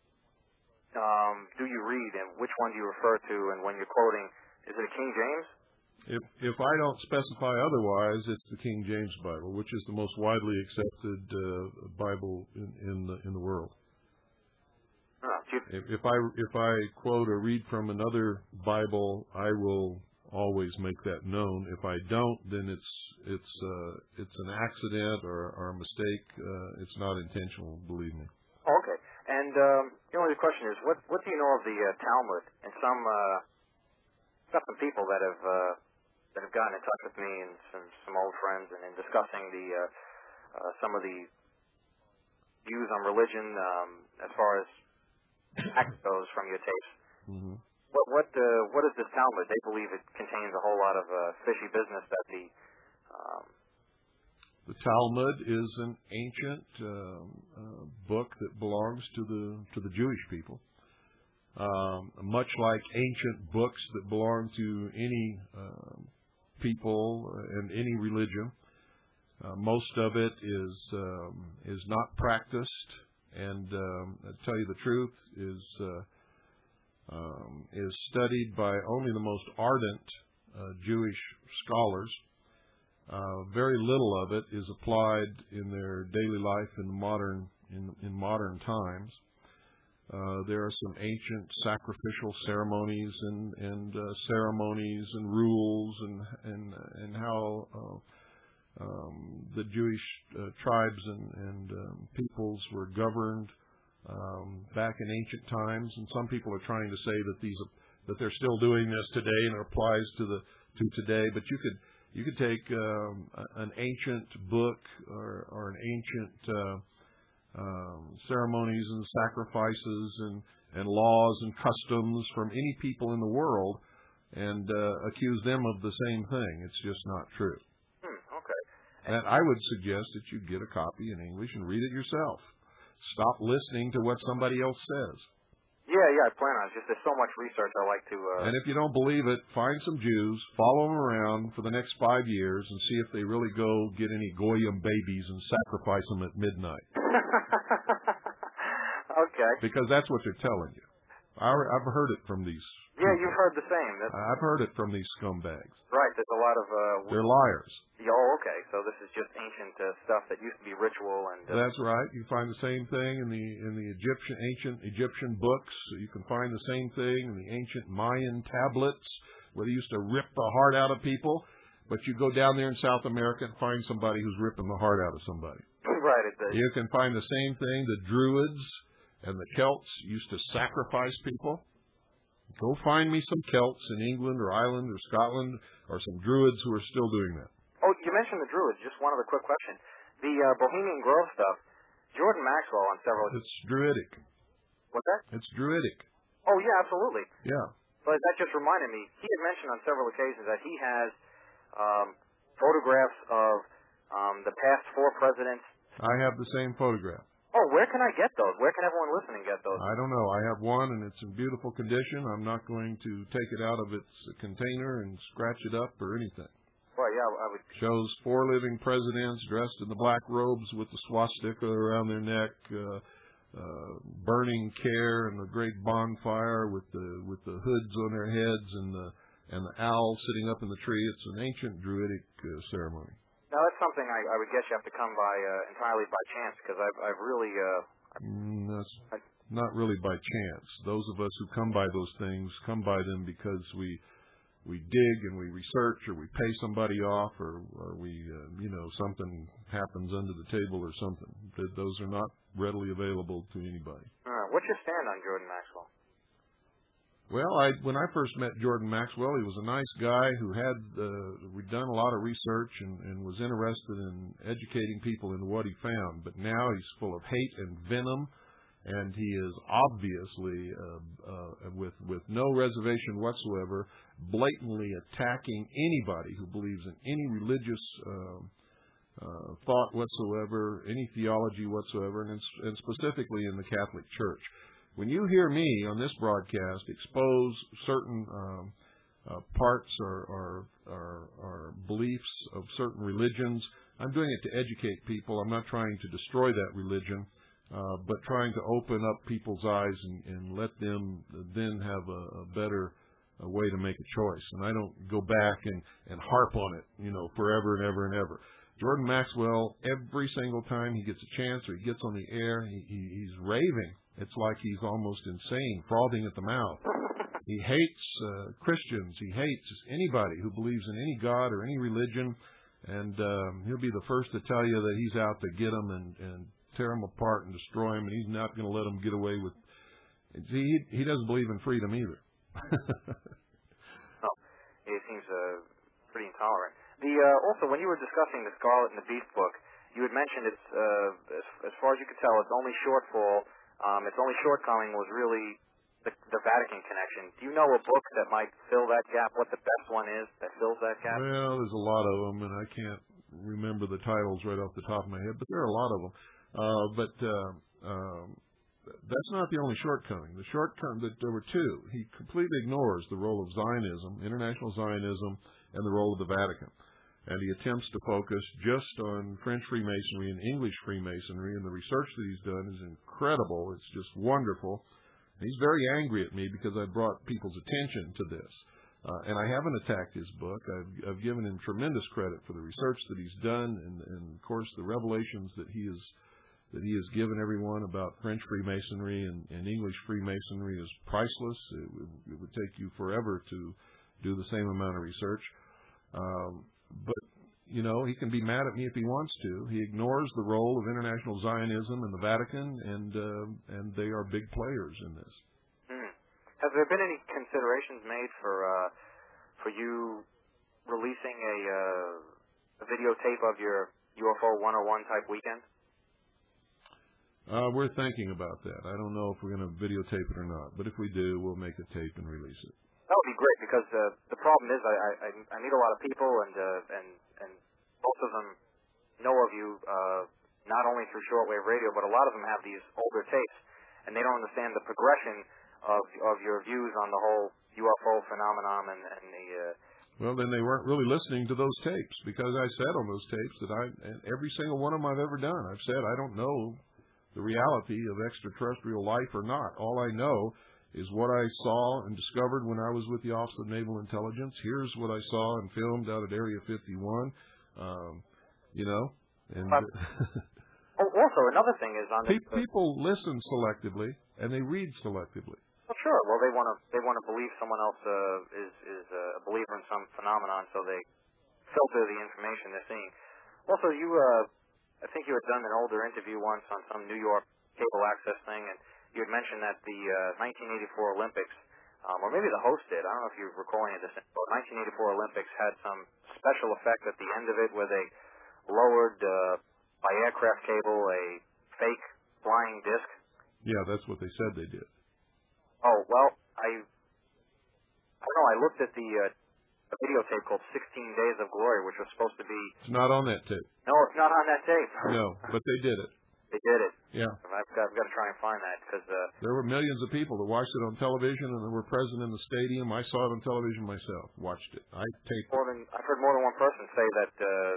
um, do you read, and which one do you refer to, and when you're quoting, is it a King James? If if I don't specify otherwise, it's the King James Bible, which is the most widely accepted uh, Bible in in the, in the world. Oh, you, if, if I if I quote or read from another Bible, I will always make that known. If I don't, then it's it's uh, it's an accident or, or a mistake. Uh, it's not intentional, believe me. Oh, okay. And um, the only question is, what what do you know of the uh, Talmud? And some uh, got some people that have uh, that have gotten in touch with me and some some old friends, and in discussing the uh, uh, some of the views on religion um, as far as act goes from your tapes. Mm-hmm. What what uh, what is this Talmud? They believe it contains a whole lot of uh, fishy business that the um, The Talmud is an ancient uh, uh, book that belongs to the to the Jewish people, um, much like ancient books that belong to any uh, people and any religion. Uh, most of it is um, is not practiced, and um, to tell you the truth, is uh, um, is studied by only the most ardent uh, Jewish scholars. Uh, very little of it is applied in their daily life in modern in, in modern times. Uh, there are some ancient sacrificial ceremonies and and uh, ceremonies and rules and and and how uh, um, the Jewish uh, tribes and and um, peoples were governed um, back in ancient times. And some people are trying to say that these that they're still doing this today and it applies to the to today. But you could You could take um, an ancient book or, or an ancient uh, um, ceremonies and sacrifices and, and laws and customs from any people in the world and uh, accuse them of the same thing. It's just not true. Hmm, okay. And I would suggest that you get a copy in English and read it yourself. Stop listening to what somebody else says. Yeah, yeah, I plan on it. Just there's so much research I like to... Uh... And if you don't believe it, find some Jews, follow them around for the next five years, and see if they really go get any Goyim babies and sacrifice them at midnight. Okay. Because that's what they're telling you. I, I've heard it from these... Yeah, people. You've heard the same. That's... I've heard it from these scumbags. Right, there's a lot of... Uh... They're liars. Oh, okay. So this is just ancient uh, stuff that used to be ritual and... Uh... That's right. You find the same thing in the in the Egyptian ancient Egyptian books. You can find the same thing in the ancient Mayan tablets, where they used to rip the heart out of people. But you go down there in South America and find somebody who's ripping the heart out of somebody. Right. It does. You can find the same thing. The Druids and the Celts used to sacrifice people. Go find me some Celts in England or Ireland or Scotland or some Druids who are still doing that. Oh, you mentioned the Druids. Just one other quick question. The uh, Bohemian Grove stuff, Jordan Maxwell on several... It's Druidic. What's that? It's Druidic. Oh, yeah, absolutely. Yeah. But that just reminded me, he had mentioned on several occasions that he has um, photographs of um, the past four presidents. I have the same photograph. Oh, where can I get those? Where can everyone listening get those? I don't know. I have one, and it's in beautiful condition. I'm not going to take it out of its container and scratch it up or anything. Well, yeah, I would... Shows four living presidents dressed in the black robes with the swastika around their neck, uh, uh, burning care and the great bonfire with the with the hoods on their heads and the and the owl sitting up in the tree. It's an ancient Druidic uh, ceremony. Now, that's something I, I would guess you have to come by uh, entirely by chance, because I've, I've really... Uh, mm, that's I, not really by chance. Those of us who come by those things come by them because we we dig and we research, or we pay somebody off, or, or we, uh, you know, something happens under the table or something. Those are not readily available to anybody. Uh, what's your stand on Jordan Maxwell? Well, I when I first met Jordan Maxwell, he was a nice guy who had uh, we'd done a lot of research and, and was interested in educating people into what he found. But now he's full of hate and venom, and he is obviously, uh, uh, with with no reservation whatsoever, blatantly attacking anybody who believes in any religious uh, uh, thought whatsoever, any theology whatsoever, and, and specifically in the Catholic Church. When you hear me on this broadcast expose certain um, uh, parts or, or, or, or beliefs of certain religions, I'm doing it to educate people. I'm not trying to destroy that religion, uh, but trying to open up people's eyes and, and let them then have a, a better a way to make a choice. And I don't go back and, and harp on it, you know, forever and ever and ever. Jordan Maxwell, every single time he gets a chance or he gets on the air, he, he, he's raving. It's like he's almost insane, frothing at the mouth. He hates uh, Christians. He hates anybody who believes in any God or any religion. And um, he'll be the first to tell you that he's out to get them and, and tear them apart and destroy them, and he's not going to let them get away with. See, he, he doesn't believe in freedom either. No, he seems uh, pretty intolerant. The uh, also, when you were discussing the Scarlet and the Beast book, you had mentioned it's uh, as, as far as you could tell, its only shortfall, um, its only shortcoming was really the, the Vatican connection. Do you know a book that might fill that gap? What the best one is that fills that gap? Well, there's a lot of them, and I can't remember the titles right off the top of my head, but there are a lot of them. Uh, but uh, um, that's not the only shortcoming. The shortcoming, that there were two. He completely ignores the role of Zionism, international Zionism, and the role of the Vatican. And he attempts to focus just on French Freemasonry and English Freemasonry, and the research that he's done is incredible. It's just wonderful. He's very angry at me because I brought people's attention to this. Uh, and I haven't attacked his book. I've, I've given him tremendous credit for the research that he's done, and, and of course the revelations that he has that he has given everyone about French Freemasonry and, and English Freemasonry is priceless. It, it, it would take you forever to do the same amount of research. Um, but you know, he can be mad at me if he wants to. He ignores the role of international Zionism and the Vatican, and uh, and they are big players in this. Hmm. Have there been any considerations made for uh, for you releasing a, uh, a videotape of your U F O one oh one type weekend? Uh, we're thinking about that. I don't know if we're going to videotape it or not, but if we do, we'll make a tape and release it. That would be great, because uh, the problem is I, I I meet a lot of people, and uh, and and most of them know of you uh, not only through shortwave radio, but a lot of them have these older tapes, and they don't understand the progression of of your views on the whole U F O phenomenon and, and the. Uh, well, then they weren't really listening to those tapes, because I said on those tapes that I, and every single one of them I've ever done, I've said I don't know the reality of extraterrestrial life or not. All I know is what I saw and discovered when I was with the Office of Naval Intelligence. Here's what I saw and filmed out at Area fifty-one. Um, you know, and but, oh, also another thing is on pe- the, people listen selectively and they read selectively. Well, sure. Well, they want to they want to believe someone else uh, is is a believer in some phenomenon, so they filter the information they're seeing. Also, you, uh, I think you had done an older interview once on some New York cable access thing, and you had mentioned that the uh, nineteen eighty-four Olympics, um, or maybe the host did, I don't know if you recall any of this, but nineteen eighty-four Olympics had some special effect at the end of it where they lowered uh, by aircraft cable a fake flying disc. Yeah, that's what they said they did. Oh, well, I I don't know, I looked at the uh, a videotape called sixteen Days of Glory, which was supposed to be... It's not on that tape. No, it's not on that tape. No, but they did it. They did it. Yeah. I've got, I've got to try and find that, because... Uh, there were millions of people that watched it on television, and that were present in the stadium. I saw it on television myself, watched it. I taped more than, I've heard more than one person say that uh,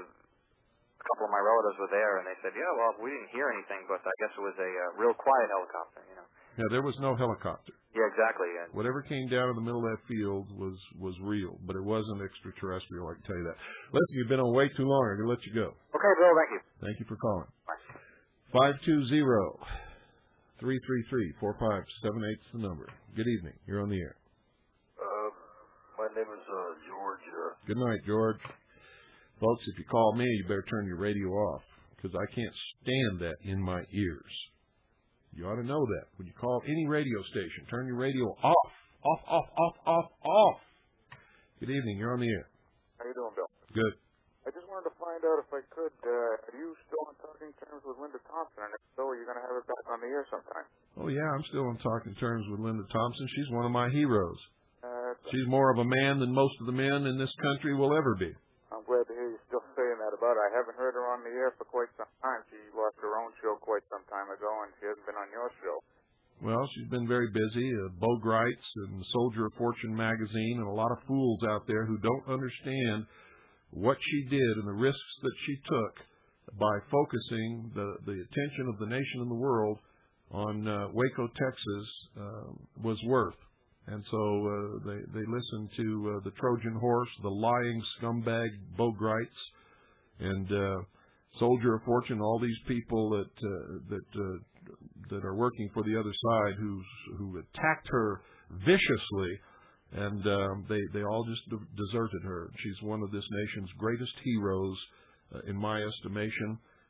a couple of my relatives were there, and they said, yeah, well, we didn't hear anything, but I guess it was a uh, real quiet helicopter, you know. Yeah, there was no helicopter. Yeah, exactly. And whatever came down in the middle of that field was, was real, but it wasn't extraterrestrial, I can tell you that. Listen, you've been on way too long. I'm going to let you go. Okay, Bill, thank you. Thank you for calling. Bye. five two zero, three three three, four five seven eight is the number. Good evening. You're on the air. Uh, my name is uh, George. Uh, Good night, George. Folks, if you call me, you better turn your radio off, because I can't stand that in my ears. You ought to know that. When you call any radio station, turn your radio off. Off, off, off, off, off. Good evening. You're on the air. How you doing, Bill? Good. I just wanted to find out if I could, uh, are you still on talking terms with Linda Thompson? And if so, are you going to have her back on the air sometime? Oh, yeah, I'm still on talking terms with Linda Thompson. She's one of my heroes. Uh, She's more of a man than most of the men in this country will ever be. I'm glad to hear you still saying that about her. I haven't heard her on the air for quite some time. She lost her own show quite some time ago, and she hasn't been on your show. Well, she's been very busy. Uh, Bo Greitz and Soldier of Fortune magazine, and a lot of fools out there who don't understand what she did and the risks that she took by focusing the, the attention of the nation and the world on uh, Waco, Texas, uh, was worth. And so uh, they they listened to uh, the Trojan Horse, the lying scumbag Bo Greitz, and uh, Soldier of Fortune, all these people that uh, that uh, that are working for the other side, who's who attacked her viciously, and um, they they all just de- deserted her. She's one of this nation's greatest heroes, uh, in my estimation.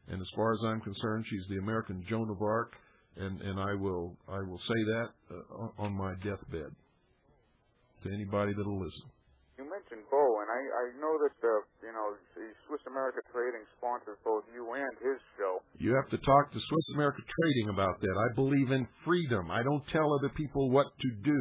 And as far as I'm concerned, she's the American Joan of Arc, and, and I will I will say that uh, on my deathbed to anybody that'll listen. You mentioned Bo, and I, I know that, uh, you know, the Swiss America Trading sponsors both you and his show. You have to talk to Swiss America Trading about that. I believe in freedom. I don't tell other people what to do.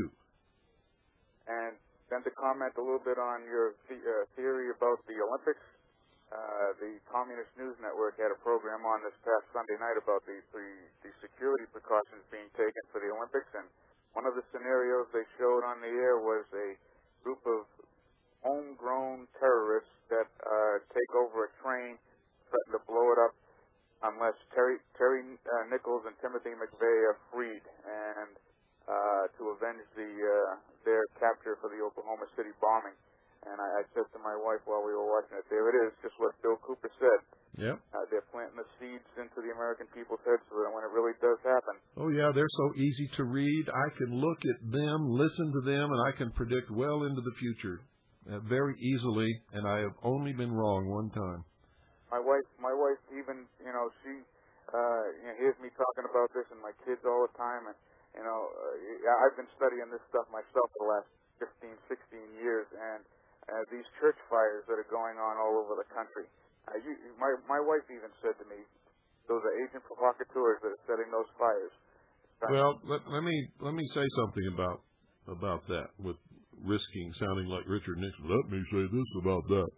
And then to comment a little bit on your the, uh, theory about the Olympics, uh, the Communist News Network had a program on this past Sunday night about the, the, the security precautions being taken for the Olympics, and one of the scenarios they showed on the air was a group of homegrown terrorists that uh, take over a train, threaten to blow it up unless Terry, Terry uh, Nichols and Timothy McVeigh are freed, and uh, to avenge the uh, their capture for the Oklahoma City bombing. And I, I said to my wife while we were watching it, there it is, just what Bill Cooper said. Yep. Uh, they're planting the seeds into the American people's heads so that when it really does happen. Oh, yeah, they're so easy to read. I can look at them, listen to them, and I can predict well into the future. Uh, very easily, and I have only been wrong one time. My wife, my wife, even you know, she uh, you know, hears me talking about this and my kids all the time, and you know, uh, I've been studying this stuff myself for the last fifteen, sixteen years, and uh, these church fires that are going on all over the country. Uh, you, my my wife even said to me, those are agent provocateurs that are setting those fires. Well, let, let me let me say something about about that with risking sounding like Richard Nixon. Let me say this about that.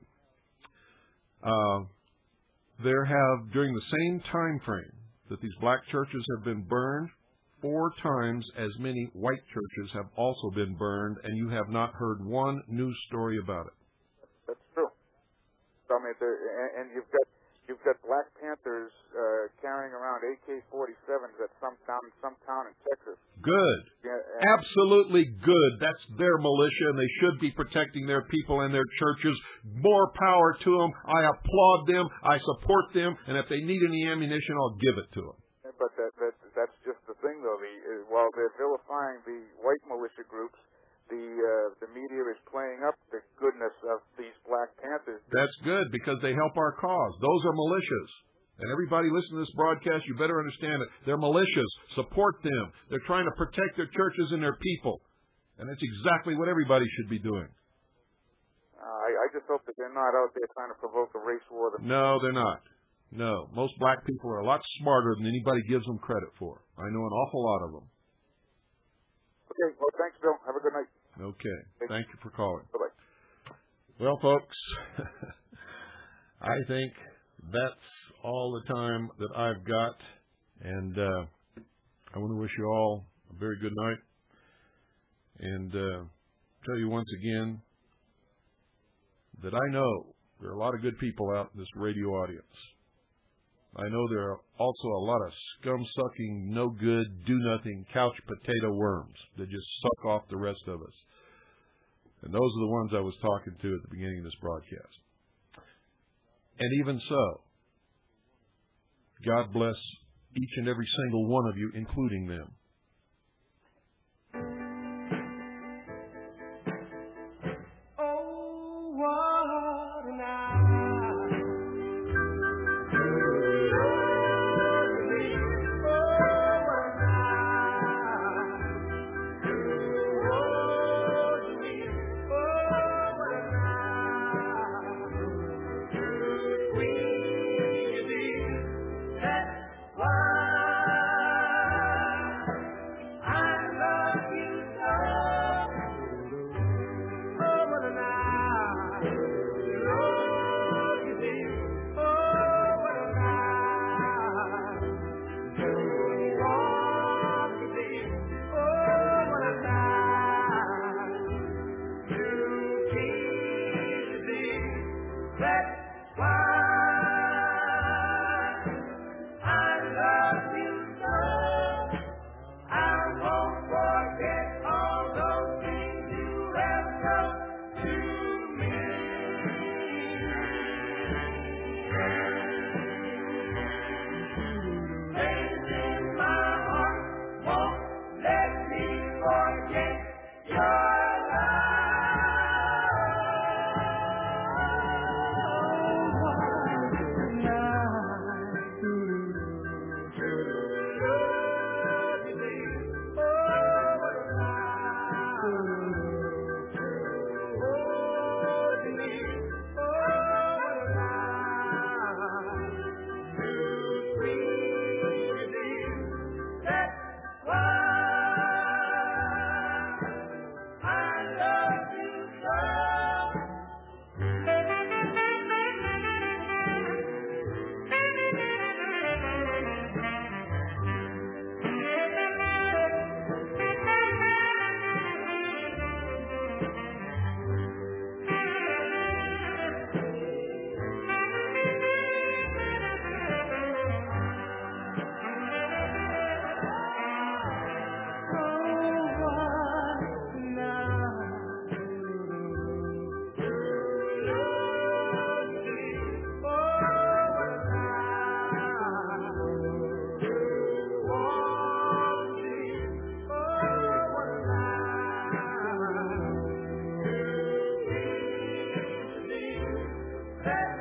Uh, there have, during the same time frame that these black churches have been burned, four times as many white churches have also been burned, and you have not heard one news story about it. That's true. So, I mean, there, and, and you've got you've got Black Panthers uh, carrying around A K forty-sevens at some town, some town in Texas. Good. Yeah, Absolutely good. That's their militia, and they should be protecting their people and their churches. More power to them. I applaud them. I support them. And if they need any ammunition, I'll give it to them. But that, that that's just the thing, though. The, uh, while they're vilifying the white militia groups, the uh, the media is playing up the goodness of these Black Panthers. That's good, because they help our cause. Those are militias. And everybody listening to this broadcast, you better understand it. They're militias. Support them. They're trying to protect their churches and their people. And that's exactly what everybody should be doing. Uh, I, I just hope that they're not out there trying to provoke a race war. No, they're not. No. Most black people are a lot smarter than anybody gives them credit for. I know an awful lot of them. Okay. Well, thanks, Bill. Have a good night. Okay. Thank you for calling. Bye-bye. Well, folks, I think that's all the time that I've got. And uh, I want to wish you all a very good night. And uh, tell you once again that I know there are a lot of good people out in this radio audience. I know there are also a lot of scum-sucking, no-good, do-nothing, couch potato worms that just suck off the rest of us. And those are the ones I was talking to at the beginning of this broadcast. And even so, God bless each and every single one of you, including them. That